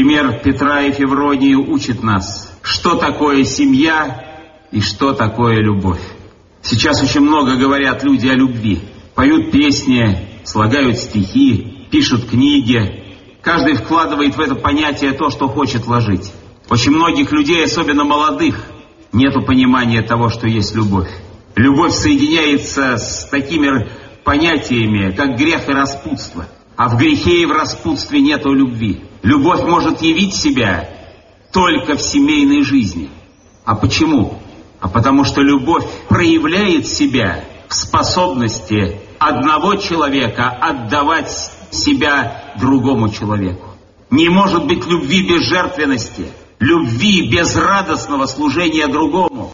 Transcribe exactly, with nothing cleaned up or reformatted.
Пример Петра и Февронии учит нас, что такое семья и что такое любовь. Сейчас очень много говорят люди о любви. Поют песни, слагают стихи, пишут книги. Каждый вкладывает в это понятие то, что хочет вложить. Очень многих людей, особенно молодых, нету понимания того, что есть любовь. Любовь соединяется с такими понятиями, как грех и распутство. А в грехе и в распутстве нету любви. Любовь может явить себя только в семейной жизни. А почему? А потому что любовь проявляет себя в способности одного человека отдавать себя другому человеку. Не может быть любви без жертвенности, любви без радостного служения другому.